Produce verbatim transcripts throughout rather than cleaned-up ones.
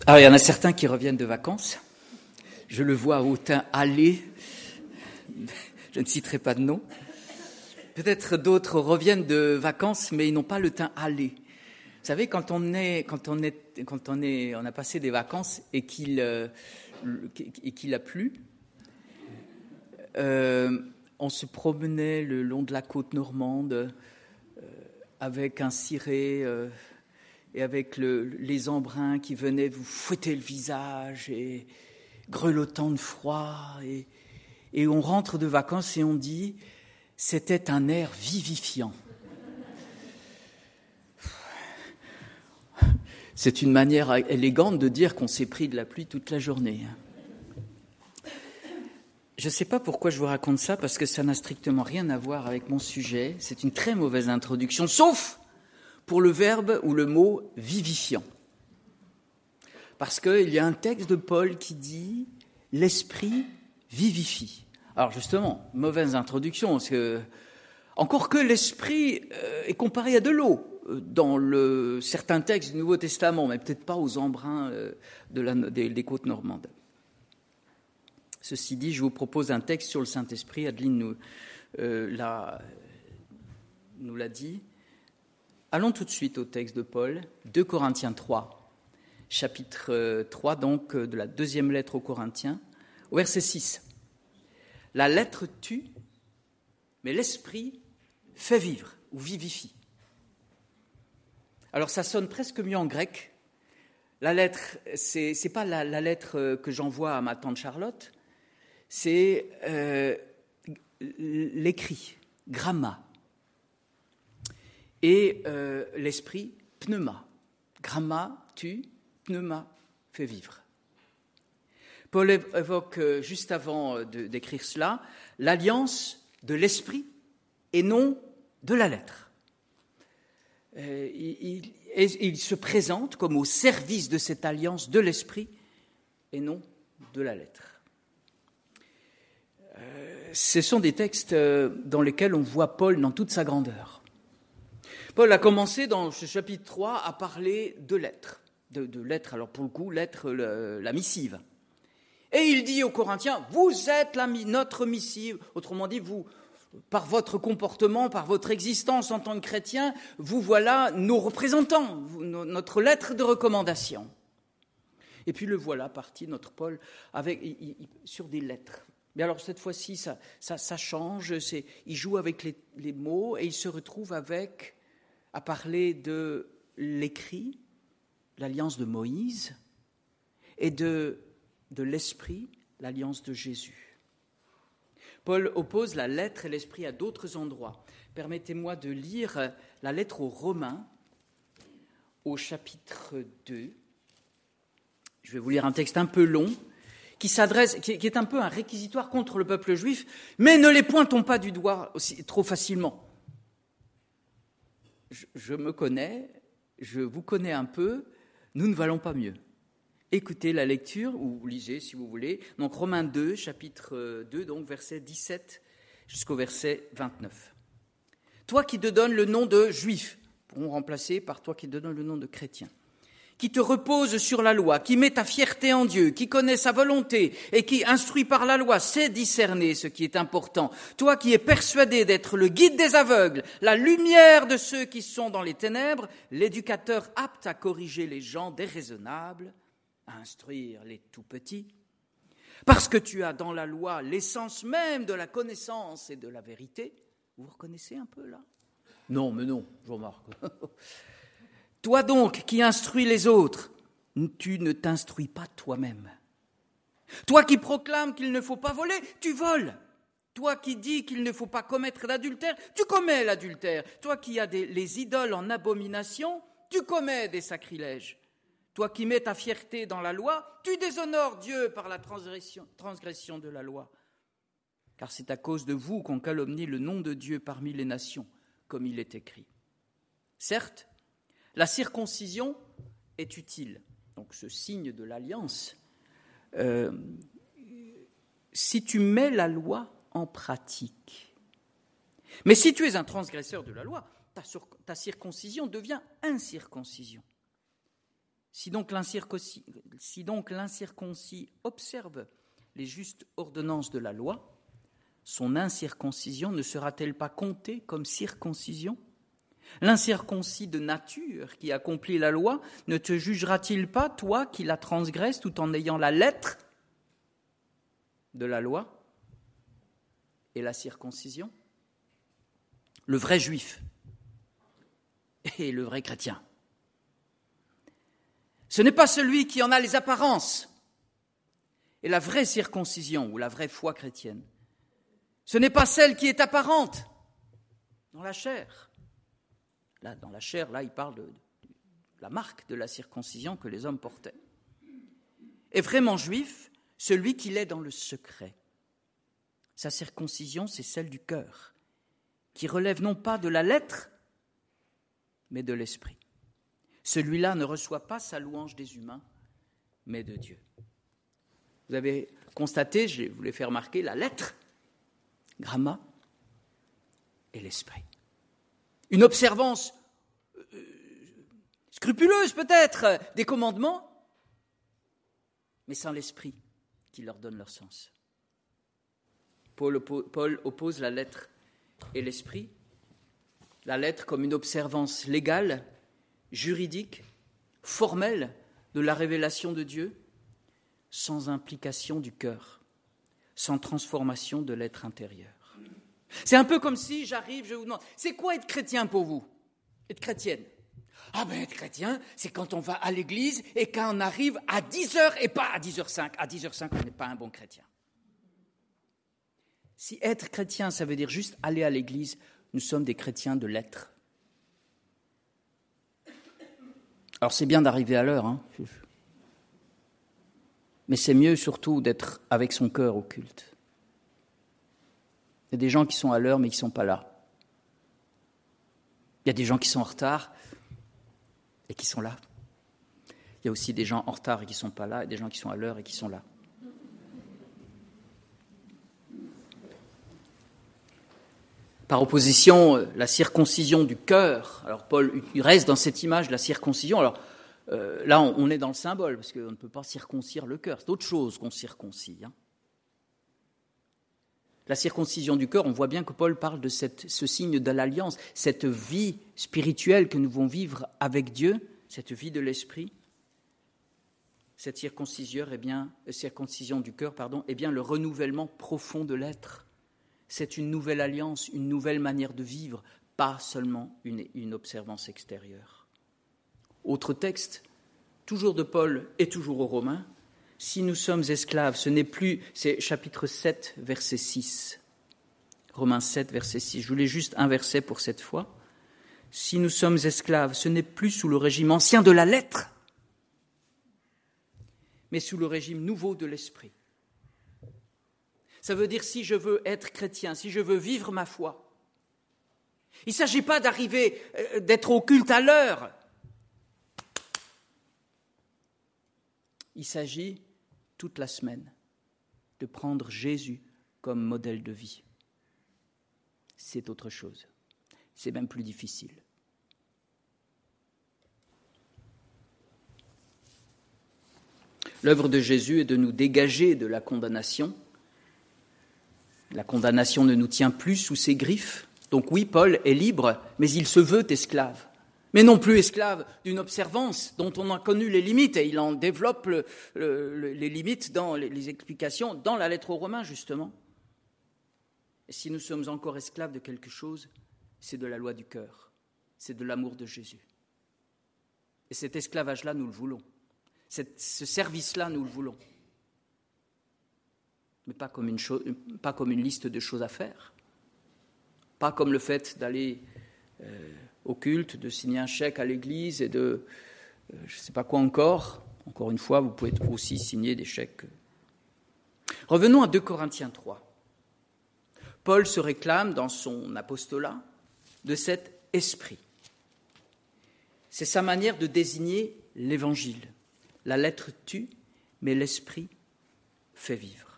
Alors, il y en a certains qui reviennent de vacances. Je le vois au teint hâlé. Je ne citerai pas de nom. Peut-être d'autres reviennent de vacances, mais ils n'ont pas le teint hâlé. Vous savez, quand on est, quand on est, quand on est, on a passé des vacances et qu'il, euh, et qu'il a plu, euh, on se promenait le long de la côte normande euh, avec un ciré euh, et avec le, les embruns qui venaient vous fouetter le visage et grelottant de froid. Et, et on rentre de vacances et on dit, c'était un air vivifiant. C'est une manière élégante de dire qu'on s'est pris de la pluie toute la journée. Je ne sais pas pourquoi je vous raconte ça, parce que ça n'a strictement rien à voir avec mon sujet. C'est une très mauvaise introduction, sauf pour le verbe ou le mot « vivifiant ». Parce qu'il y a un texte de Paul qui dit « l'esprit vivifie ». Alors justement, mauvaise introduction, parce que, encore que l'esprit est comparé à de l'eau dans le, certains textes du Nouveau Testament, mais peut-être pas aux embruns de la, des, des côtes normandes. Ceci dit, je vous propose un texte sur le Saint-Esprit. Adeline nous, euh, l'a, nous l'a dit. Allons tout de suite au texte de Paul, deux Corinthiens trois, chapitre trois, donc, de la deuxième lettre aux Corinthiens, au verset six. La lettre tue, mais l'esprit fait vivre ou vivifie. Alors ça sonne presque mieux en grec. La lettre, c'est, c'est pas la, la lettre que j'envoie à ma tante Charlotte, c'est euh, l'écrit, gramma. Et euh, l'esprit, pneuma. Gramma tue, pneuma fait vivre. Paul évoque, juste avant de, d'écrire cela, l'alliance de l'esprit et non de la lettre. Euh, il, il, il se présente comme au service de cette alliance de l'esprit et non de la lettre. Euh, ce sont des textes dans lesquels on voit Paul dans toute sa grandeur. Paul a commencé dans ce chapitre trois à parler de lettres, de, de lettres, alors pour le coup, lettres, le, la missive. Et il dit aux Corinthiens, vous êtes la, notre missive, autrement dit, vous, par votre comportement, par votre existence en tant que chrétien, vous voilà nos représentants, vous, nos, notre lettre de recommandation. Et puis le voilà parti, notre Paul, avec, il, il, sur des lettres. Mais alors cette fois-ci, ça, ça, ça change, c'est, il joue avec les, les mots et il se retrouve avec, à parler de l'écrit, l'alliance de Moïse, et de, de l'esprit, l'alliance de Jésus. Paul oppose la lettre et l'esprit à d'autres endroits. Permettez-moi de lire la lettre aux Romains, au chapitre deux. Je vais vous lire un texte un peu long, qui s'adresse, qui est un peu un réquisitoire contre le peuple juif, mais ne les pointons pas du doigt aussi, trop facilement. Je, je me connais, je vous connais un peu, nous ne valons pas mieux. Écoutez la lecture, ou lisez si vous voulez. Donc Romains deux, chapitre deux, donc verset dix-sept jusqu'au verset vingt-neuf. Toi qui te donnes le nom de juif, pourront remplacer par toi qui te donnes le nom de chrétien, qui te repose sur la loi, qui met ta fierté en Dieu, qui connaît sa volonté et qui, instruit par la loi, sait discerner ce qui est important. Toi qui es persuadé d'être le guide des aveugles, la lumière de ceux qui sont dans les ténèbres, l'éducateur apte à corriger les gens déraisonnables, à instruire les tout-petits, parce que tu as dans la loi l'essence même de la connaissance et de la vérité. Vous vous reconnaissez un peu là ? Non, mais non, je remarque. Toi donc qui instruis les autres, tu ne t'instruis pas toi-même. Toi qui proclames qu'il ne faut pas voler, tu voles. Toi qui dis qu'il ne faut pas commettre l'adultère, tu commets l'adultère. Toi qui as des, les idoles en abomination, tu commets des sacrilèges. Toi qui mets ta fierté dans la loi, tu déshonores Dieu par la transgression, transgression de la loi. Car c'est à cause de vous qu'on calomnie le nom de Dieu parmi les nations, comme il est écrit. Certes, la circoncision est utile, donc ce signe de l'alliance. Euh, si tu mets la loi en pratique. Mais si tu es un transgresseur de la loi, ta, sur, ta circoncision devient incirconcision. Si donc Si donc l'incirconcis observe les justes ordonnances de la loi, son incirconcision ne sera-t-elle pas comptée comme circoncision ? L'incirconcis de nature qui accomplit la loi ne te jugera-t-il pas, toi qui la transgresses tout en ayant la lettre de la loi et la circoncision ? Le vrai juif et le vrai chrétien. Ce n'est pas celui qui en a les apparences. Et la vraie circoncision ou la vraie foi chrétienne, ce n'est pas celle qui est apparente dans la chair. Là, dans la chair, là, il parle de, de la marque de la circoncision que les hommes portaient. Est vraiment juif celui qui l'est dans le secret. Sa circoncision, c'est celle du cœur, qui relève non pas de la lettre, mais de l'esprit. Celui-là ne reçoit pas sa louange des humains, mais de Dieu. Vous avez constaté, je vous l'ai fait remarquer, la lettre, gramma, et l'esprit. Une observance euh, scrupuleuse peut-être des commandements, mais sans l'esprit qui leur donne leur sens. Paul, Paul oppose la lettre et l'esprit. La lettre comme une observance légale, juridique, formelle de la révélation de Dieu, sans implication du cœur, sans transformation de l'être intérieur. C'est un peu comme si j'arrive, je vous demande, c'est quoi être chrétien pour vous ? Être chrétienne ? Ah ben être chrétien, c'est quand on va à l'église et quand on arrive à dix heures et pas à dix heures cinq. À dix heures cinq, on n'est pas un bon chrétien. Si être chrétien, ça veut dire juste aller à l'église, nous sommes des chrétiens de l'être. Alors c'est bien d'arriver à l'heure, hein. Mais c'est mieux surtout d'être avec son cœur au culte. Il y a des gens qui sont à l'heure mais qui ne sont pas là. Il y a des gens qui sont en retard et qui sont là. Il y a aussi des gens en retard et qui ne sont pas là, et des gens qui sont à l'heure et qui sont là. Par opposition, la circoncision du cœur. Alors Paul il reste dans cette image de la circoncision. Alors euh, là, on, on est dans le symbole, parce qu'on ne peut pas circoncire le cœur. C'est autre chose qu'on circoncie. Hein. La circoncision du cœur, on voit bien que Paul parle de cette, ce signe de l'alliance, cette vie spirituelle que nous devons vivre avec Dieu, cette vie de l'esprit. Cette circoncision, est bien, euh, circoncision du cœur pardon, est bien le renouvellement profond de l'être. C'est une nouvelle alliance, une nouvelle manière de vivre, pas seulement une, une observance extérieure. Autre texte, toujours de Paul et toujours aux Romains. Si nous sommes esclaves, ce n'est plus, c'est chapitre sept, verset six. Romains sept, verset six. Je voulais juste un verset pour cette fois. Si nous sommes esclaves, ce n'est plus sous le régime ancien de la lettre, mais sous le régime nouveau de l'esprit. Ça veut dire si je veux être chrétien, si je veux vivre ma foi. Il ne s'agit pas d'arriver, euh, d'être au culte à l'heure. Il s'agit toute la semaine de prendre Jésus comme modèle de vie. C'est autre chose. C'est même plus difficile. L'œuvre de Jésus est de nous dégager de la condamnation. La condamnation ne nous tient plus sous ses griffes. Donc oui, Paul est libre, mais il se veut esclave. Mais non plus esclave d'une observance dont on a connu les limites, et il en développe le, le, les limites dans les, les explications dans la lettre aux Romains, justement. Et si nous sommes encore esclaves de quelque chose, c'est de la loi du cœur, c'est de l'amour de Jésus. Et cet esclavage-là, nous le voulons. Cette, ce service-là, nous le voulons. Mais pas comme, une cho- pas comme une liste de choses à faire. Pas comme le fait d'aller euh, au culte, de signer un chèque à l'église et de, euh, je ne sais pas quoi encore. Encore une fois, vous pouvez aussi signer des chèques. Revenons à deux Corinthiens trois. Paul se réclame dans son apostolat de cet esprit. C'est sa manière de désigner l'évangile. La lettre tue, mais l'esprit fait vivre.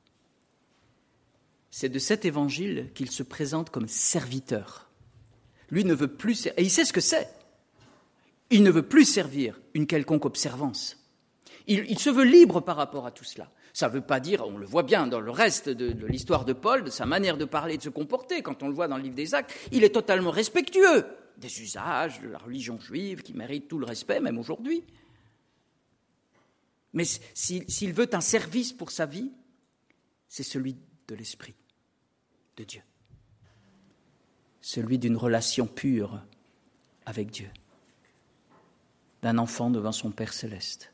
C'est de cet évangile qu'il se présente comme serviteur. Lui ne veut plus, et il sait ce que c'est, il ne veut plus servir une quelconque observance. Il, il se veut libre par rapport à tout cela. Ça ne veut pas dire, on le voit bien dans le reste de, de l'histoire de Paul, de sa manière de parler et de se comporter, quand on le voit dans le livre des Actes, il est totalement respectueux des usages de la religion juive qui mérite tout le respect, même aujourd'hui. Mais s'il, s'il veut un service pour sa vie, c'est celui de l'Esprit de Dieu. Celui d'une relation pure avec Dieu, d'un enfant devant son Père céleste.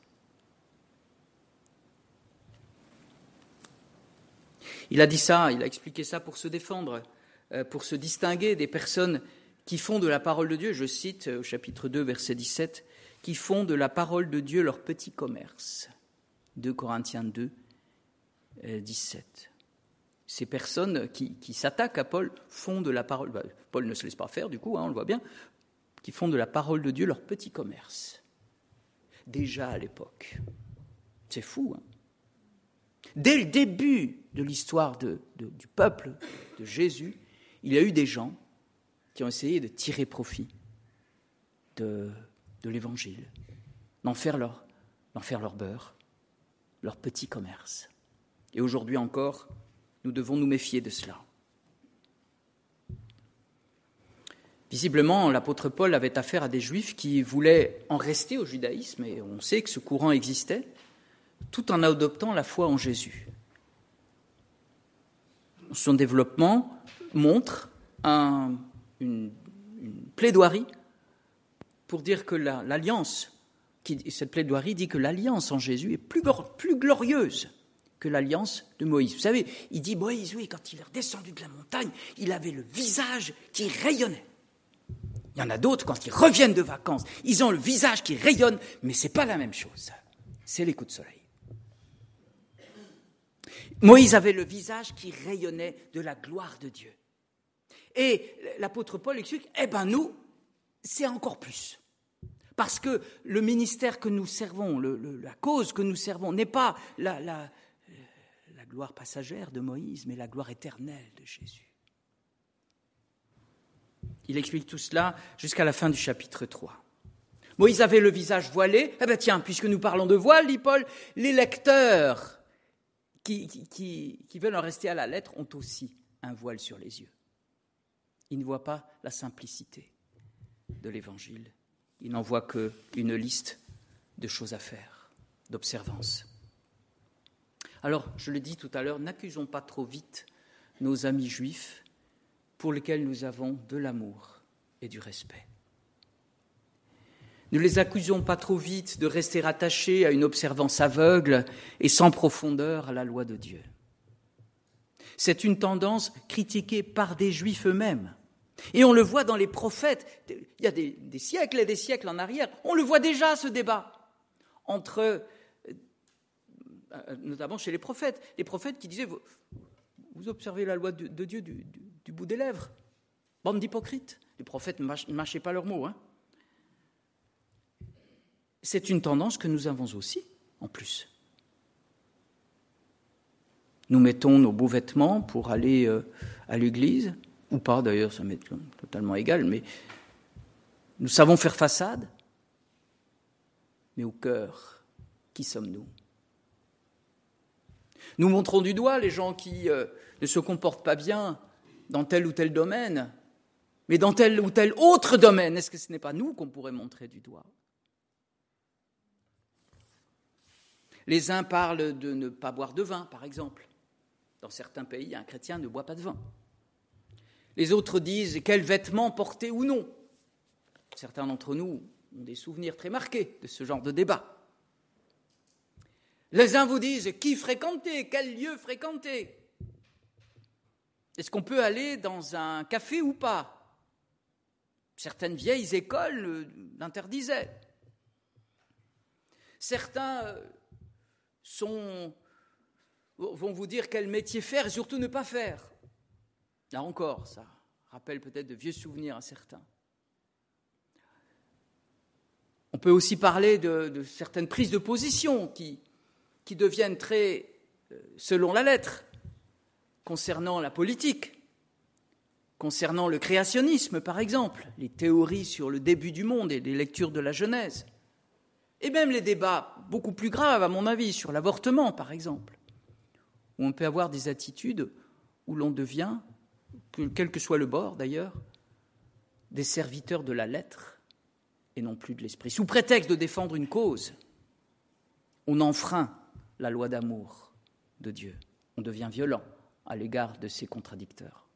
Il a dit ça, il a expliqué ça pour se défendre, pour se distinguer des personnes qui font de la parole de Dieu, je cite au chapitre deux, verset dix-sept, qui font de la parole de Dieu leur petit commerce. deux Corinthiens deux, dix-sept. Ces personnes qui, qui s'attaquent à Paul font de la parole, bah, Paul ne se laisse pas faire du coup, hein, on le voit bien, qui font de la parole de Dieu leur petit commerce. Déjà à l'époque. C'est fou, hein. Dès le début de l'histoire de, de, du peuple de Jésus, il y a eu des gens qui ont essayé de tirer profit de, de l'Évangile, d'en faire, leur, d'en faire leur beurre, leur petit commerce. Et aujourd'hui encore, nous devons nous méfier de cela. Visiblement, l'apôtre Paul avait affaire à des Juifs qui voulaient en rester au judaïsme, et on sait que ce courant existait, tout en adoptant la foi en Jésus. Son développement montre un, une, une plaidoirie pour dire que la, l'alliance, qui, cette plaidoirie dit que l'alliance en Jésus est plus, plus glorieuse que l'alliance de Moïse. Vous savez, il dit Moïse, oui, quand il est redescendu de la montagne, il avait le visage qui rayonnait. Il y en a d'autres, quand ils reviennent de vacances, ils ont le visage qui rayonne, mais ce n'est pas la même chose. C'est les coups de soleil. Moïse avait le visage qui rayonnait de la gloire de Dieu. Et l'apôtre Paul explique, eh bien nous, c'est encore plus. Parce que le ministère que nous servons, le, le, la cause que nous servons, n'est pas la, la, la gloire passagère de Moïse, mais la gloire éternelle de Jésus. Il explique tout cela jusqu'à la fin du chapitre trois. Moïse avait le visage voilé. Eh bien tiens, puisque nous parlons de voile, dit Paul, les lecteurs qui, qui, qui, qui veulent en rester à la lettre ont aussi un voile sur les yeux. Ils ne voient pas la simplicité de l'Évangile. Ils n'en voient qu'une liste de choses à faire, d'observances. Alors, je le dis tout à l'heure, n'accusons pas trop vite nos amis juifs pour lesquels nous avons de l'amour et du respect. Ne les accusons pas trop vite de rester attachés à une observance aveugle et sans profondeur à la loi de Dieu. C'est une tendance critiquée par des Juifs eux-mêmes. Et on le voit dans les prophètes. Il y a des, des siècles et des siècles en arrière. On le voit déjà, ce débat, entre, notamment chez les prophètes. Les prophètes qui disaient, vous, vous observez la loi de, de Dieu du, du, du bout des lèvres. Bande d'hypocrites. Les prophètes ne mâchaient pas leurs mots, hein. C'est une tendance que nous avons aussi, en plus. Nous mettons nos beaux vêtements pour aller euh, à l'église, ou pas d'ailleurs, ça m'est totalement égal, mais nous savons faire façade, mais au cœur, qui sommes-nous ? Nous montrons du doigt les gens qui euh, ne se comportent pas bien dans tel ou tel domaine, mais dans tel ou tel autre domaine, est-ce que ce n'est pas nous qu'on pourrait montrer du doigt ? Les uns parlent de ne pas boire de vin, par exemple. Dans certains pays, un chrétien ne boit pas de vin. Les autres disent quels vêtements porter ou non. Certains d'entre nous ont des souvenirs très marqués de ce genre de débat. Les uns vous disent qui fréquenter, quel lieu fréquenter. Est-ce qu'on peut aller dans un café ou pas ? Certaines vieilles écoles l'interdisaient. Certains sont, vont vous dire quel métier faire et surtout ne pas faire. Là encore, ça rappelle peut-être de vieux souvenirs à certains. On peut aussi parler de, de certaines prises de position qui, qui deviennent très, selon la lettre, concernant la politique, concernant le créationnisme, par exemple, les théories sur le début du monde et les lectures de la Genèse. Et même les débats beaucoup plus graves, à mon avis, sur l'avortement, par exemple, où on peut avoir des attitudes où l'on devient, quel que soit le bord d'ailleurs, des serviteurs de la lettre et non plus de l'esprit. Sous prétexte de défendre une cause, on enfreint la loi d'amour de Dieu. On devient violent à l'égard de ses contradicteurs.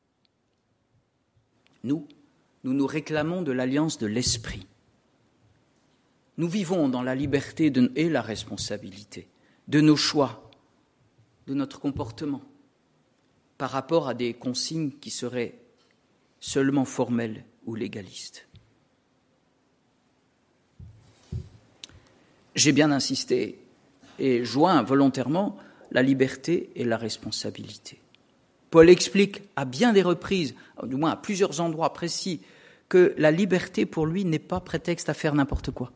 Nous, nous nous réclamons de l'alliance de l'esprit. Nous vivons dans la liberté de, et la responsabilité de nos choix, de notre comportement, par rapport à des consignes qui seraient seulement formelles ou légalistes. J'ai bien insisté et joint volontairement la liberté et la responsabilité. Paul explique à bien des reprises, du moins à plusieurs endroits précis, que la liberté pour lui n'est pas prétexte à faire n'importe quoi.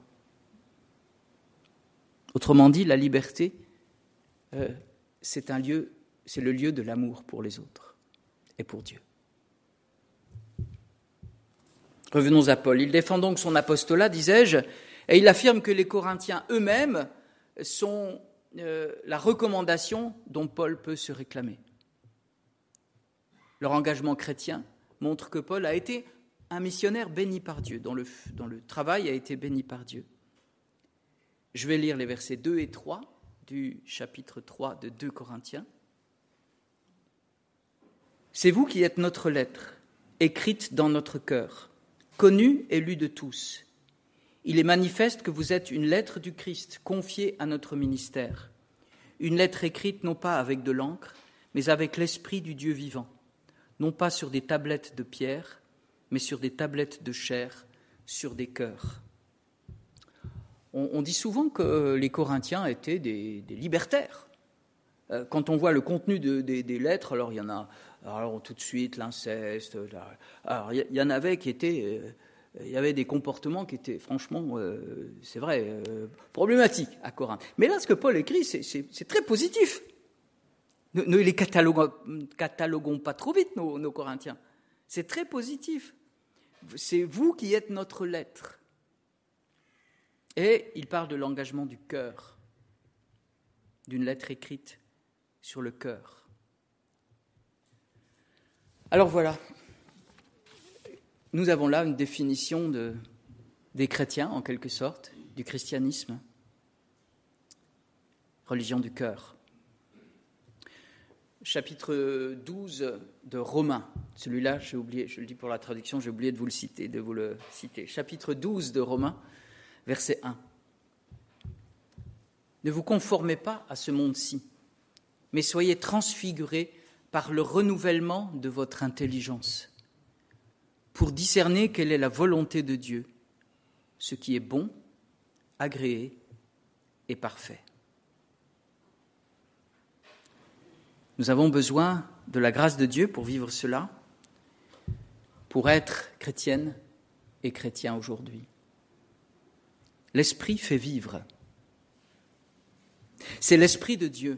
Autrement dit, la liberté, euh, c'est un lieu, c'est le lieu de l'amour pour les autres et pour Dieu. Revenons à Paul. Il défend donc son apostolat, disais-je, et il affirme que les Corinthiens eux-mêmes sont euh, la recommandation dont Paul peut se réclamer. Leur engagement chrétien montre que Paul a été un missionnaire béni par Dieu, dont le, dont le travail a été béni par Dieu. Je vais lire les versets deux et trois du chapitre trois de deux Corinthiens. « C'est vous qui êtes notre lettre, écrite dans notre cœur, connue et lue de tous. Il est manifeste que vous êtes une lettre du Christ, confiée à notre ministère. Une lettre écrite non pas avec de l'encre, mais avec l'esprit du Dieu vivant, non pas sur des tablettes de pierre, mais sur des tablettes de chair, sur des cœurs. » On, on dit souvent que les Corinthiens étaient des, des libertaires. Quand on voit le contenu de, de, des lettres, alors il y en a alors, tout de suite l'inceste. Alors il y en avait qui étaient, il y avait des comportements qui étaient franchement, euh, c'est vrai, euh, problématiques à Corinthe. Mais là, ce que Paul écrit, c'est, c'est, c'est très positif. Ne, ne les cataloguons, cataloguons pas trop vite, nos, nos Corinthiens. C'est très positif. C'est vous qui êtes notre lettre. Et il parle de l'engagement du cœur, d'une lettre écrite sur le cœur. Alors voilà, nous avons là une définition de, des chrétiens, en quelque sorte, du christianisme, religion du cœur. Chapitre douze de Romains, celui-là, j'ai oublié, je le dis pour la traduction, j'ai oublié de vous le citer, de vous le citer. Chapitre douze de Romains, verset un. Ne vous conformez pas à ce monde-ci, mais soyez transfigurés par le renouvellement de votre intelligence, pour discerner quelle est la volonté de Dieu, ce qui est bon, agréé et parfait. Nous avons besoin de la grâce de Dieu pour vivre cela, pour être chrétienne et chrétien aujourd'hui. L'Esprit fait vivre. C'est l'Esprit de Dieu.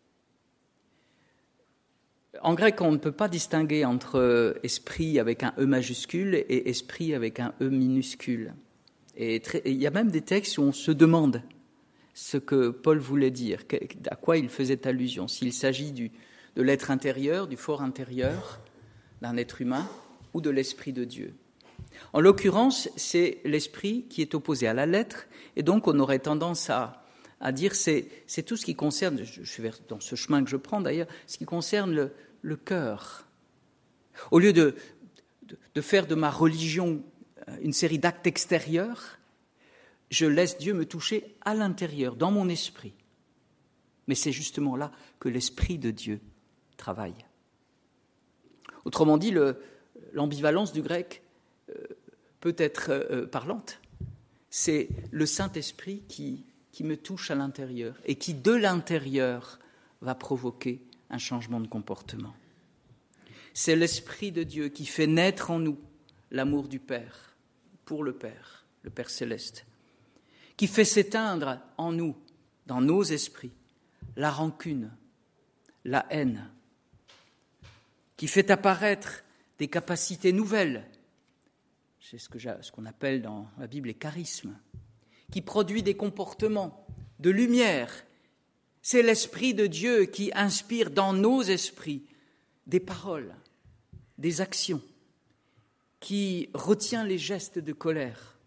En grec, on ne peut pas distinguer entre esprit avec un E majuscule et esprit avec un E minuscule. Et très, il y a même des textes où on se demande ce que Paul voulait dire, à quoi il faisait allusion, s'il s'agit du, de l'être intérieur, du fort intérieur d'un être humain ou de l'Esprit de Dieu. En l'occurrence, c'est l'esprit qui est opposé à la lettre, et donc on aurait tendance à, à dire c'est c'est tout ce qui concerne, je, je suis dans ce chemin que je prends d'ailleurs, ce qui concerne le, le cœur. Au lieu de, de, de faire de ma religion une série d'actes extérieurs, je laisse Dieu me toucher à l'intérieur, dans mon esprit. Mais c'est justement là que l'Esprit de Dieu travaille. Autrement dit, le, l'ambivalence du grec peut être euh, parlante. C'est le Saint-Esprit qui, qui me touche à l'intérieur et qui, de l'intérieur, va provoquer un changement de comportement. C'est l'Esprit de Dieu qui fait naître en nous l'amour du Père, pour le Père, le Père céleste, qui fait s'éteindre en nous, dans nos esprits, la rancune, la haine, qui fait apparaître des capacités nouvelles. C'est ce, que ce qu'on appelle dans la Bible les charismes, qui produit des comportements de lumière. C'est l'Esprit de Dieu qui inspire dans nos esprits des paroles, des actions, qui retient les gestes de colère,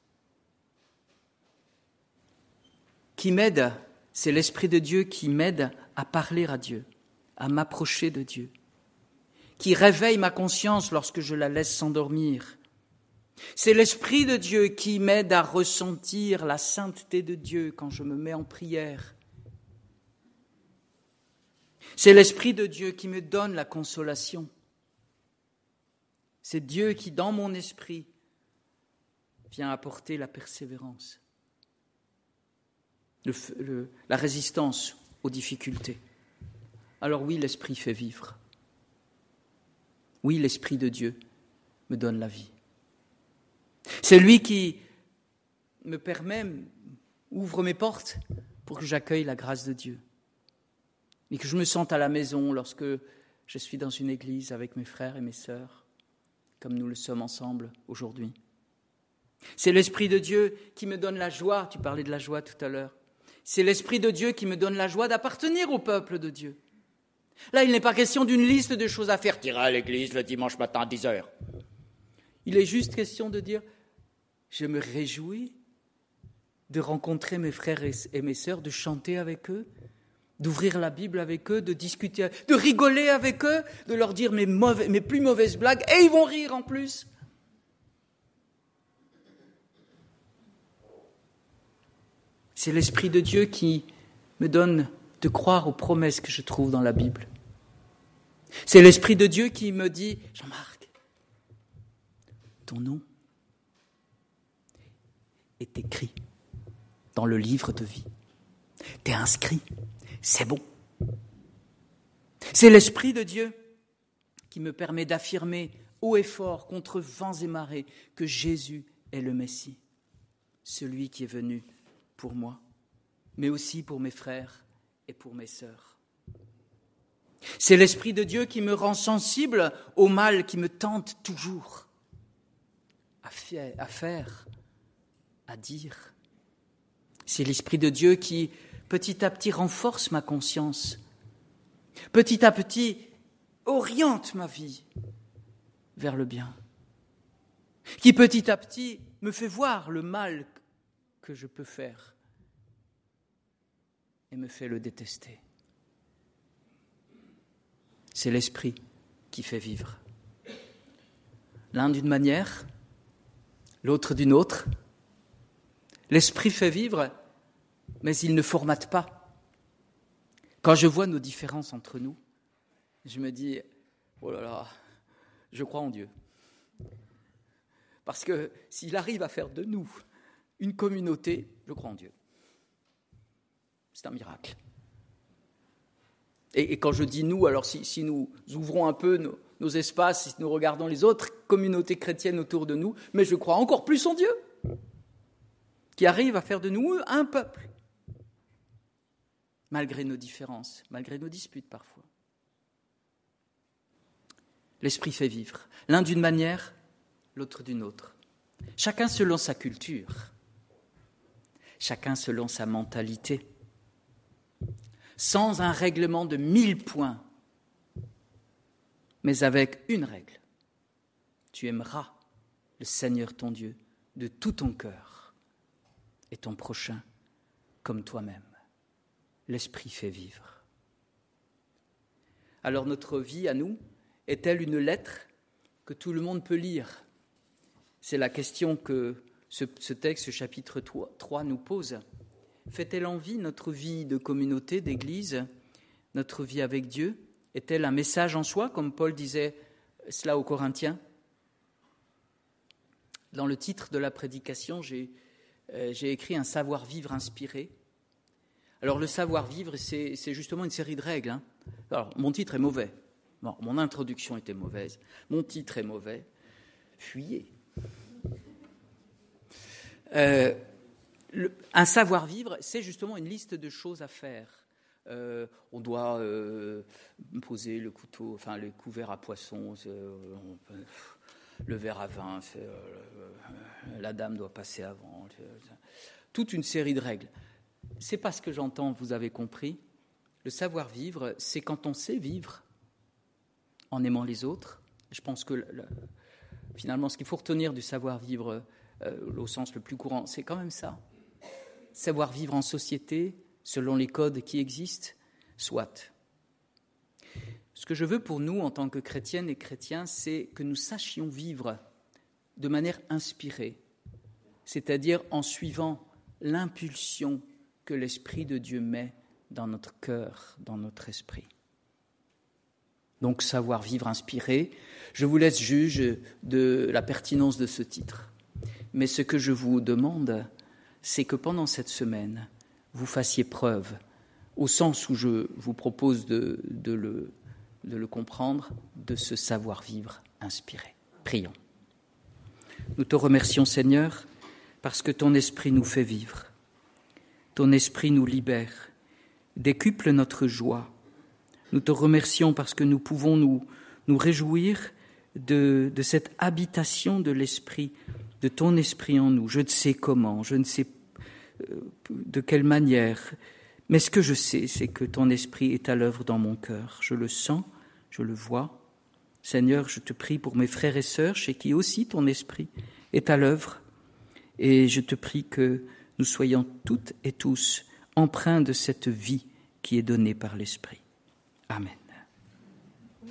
qui m'aide, c'est l'Esprit de Dieu qui m'aide à parler à Dieu, à m'approcher de Dieu, qui réveille ma conscience lorsque je la laisse s'endormir. C'est l'Esprit de Dieu qui m'aide à ressentir la sainteté de Dieu quand je me mets en prière. C'est l'Esprit de Dieu qui me donne la consolation. C'est Dieu qui, dans mon esprit, vient apporter la persévérance, le, le, la résistance aux difficultés. Alors oui, l'Esprit fait vivre. Oui, l'Esprit de Dieu me donne la vie. C'est lui qui me permet, ouvre mes portes pour que j'accueille la grâce de Dieu. Et que je me sente à la maison lorsque je suis dans une église avec mes frères et mes sœurs, comme nous le sommes ensemble aujourd'hui. C'est l'Esprit de Dieu qui me donne la joie, tu parlais de la joie tout à l'heure. C'est l'Esprit de Dieu qui me donne la joie d'appartenir au peuple de Dieu. Là, il n'est pas question d'une liste de choses à faire. T'iras à l'église le dimanche matin à dix heures. Il est juste question de dire, je me réjouis de rencontrer mes frères et mes sœurs, de chanter avec eux, d'ouvrir la Bible avec eux, de discuter, de rigoler avec eux, de leur dire mes, mauvais, mes plus mauvaises blagues, et ils vont rire en plus. C'est l'Esprit de Dieu qui me donne de croire aux promesses que je trouve dans la Bible. C'est l'Esprit de Dieu qui me dit, Jean-Marc, ton nom est écrit dans le livre de vie. T'es inscrit, c'est bon. C'est l'Esprit de Dieu qui me permet d'affirmer haut et fort contre vents et marées que Jésus est le Messie, celui qui est venu pour moi, mais aussi pour mes frères et pour mes sœurs. C'est l'Esprit de Dieu qui me rend sensible au mal qui me tente toujours à faire, à dire. C'est l'Esprit de Dieu qui, petit à petit, renforce ma conscience, petit à petit, oriente ma vie vers le bien, qui, petit à petit, me fait voir le mal que je peux faire et me fait le détester. C'est l'Esprit qui fait vivre. L'un d'une manière, l'autre d'une autre. L'Esprit fait vivre, mais il ne formate pas. Quand je vois nos différences entre nous, je me dis, oh là là, je crois en Dieu. Parce que s'il arrive à faire de nous une communauté, je crois en Dieu. C'est un miracle. Et, et quand je dis nous, alors si, si nous ouvrons un peu nos, nos espaces, si nous regardons les autres communautés chrétiennes autour de nous, mais je crois encore plus en Dieu, qui arrive à faire de nous un peuple, malgré nos différences, malgré nos disputes parfois. L'Esprit fait vivre, l'un d'une manière, l'autre d'une autre. Chacun selon sa culture, chacun selon sa mentalité, sans un règlement de mille points, mais avec une règle. Tu aimeras le Seigneur ton Dieu de tout ton cœur et ton prochain comme toi-même. L'Esprit fait vivre. Alors notre vie à nous est-elle une lettre que tout le monde peut lire ? C'est la question que ce, ce texte, ce chapitre trois, nous pose. Fait-elle envie notre vie de communauté, d'église, notre vie avec Dieu ? Est-elle un message en soi, comme Paul disait cela aux Corinthiens ? Dans le titre de la prédication, j'ai, euh, j'ai écrit un savoir-vivre inspiré. Alors le savoir-vivre, c'est, c'est justement une série de règles. Hein. Alors mon titre est mauvais. Bon, mon introduction était mauvaise. Mon titre est mauvais. Fuyez. Euh, le, un savoir-vivre, c'est justement une liste de choses à faire. Euh, on doit euh, poser le couteau, enfin le couvert à poisson, euh, on peut, le verre à vin, c'est, euh, la dame doit passer avant. toute une série de règles. C'est pas ce que j'entends, vous avez compris. Le savoir-vivre, c'est quand on sait vivre en aimant les autres. Je pense que le, finalement, ce qu'il faut retenir du savoir-vivre euh, au sens le plus courant, c'est quand même ça. Savoir vivre en société, selon les codes qui existent, soit. Ce que je veux pour nous, en tant que chrétiennes et chrétiens, c'est que nous sachions vivre de manière inspirée, c'est-à-dire en suivant l'impulsion que l'Esprit de Dieu met dans notre cœur, dans notre esprit. Donc, savoir vivre inspiré, je vous laisse juge de la pertinence de ce titre. Mais ce que je vous demande, c'est que pendant cette semaine, vous fassiez preuve, au sens où je vous propose de, de, le, de le comprendre, de ce savoir-vivre inspiré. Prions. Nous te remercions, Seigneur, parce que ton esprit nous fait vivre. Ton esprit nous libère, décuple notre joie. Nous te remercions parce que nous pouvons nous, nous réjouir de, de cette habitation de l'esprit, de ton esprit en nous. Je ne sais comment, je ne sais de quelle manière, mais ce que je sais, c'est que ton esprit est à l'œuvre dans mon cœur. Je le sens, je le vois. Seigneur, je te prie pour mes frères et sœurs, chez qui aussi ton esprit est à l'œuvre, et je te prie que nous soyons toutes et tous empreints de cette vie qui est donnée par l'Esprit. Amen.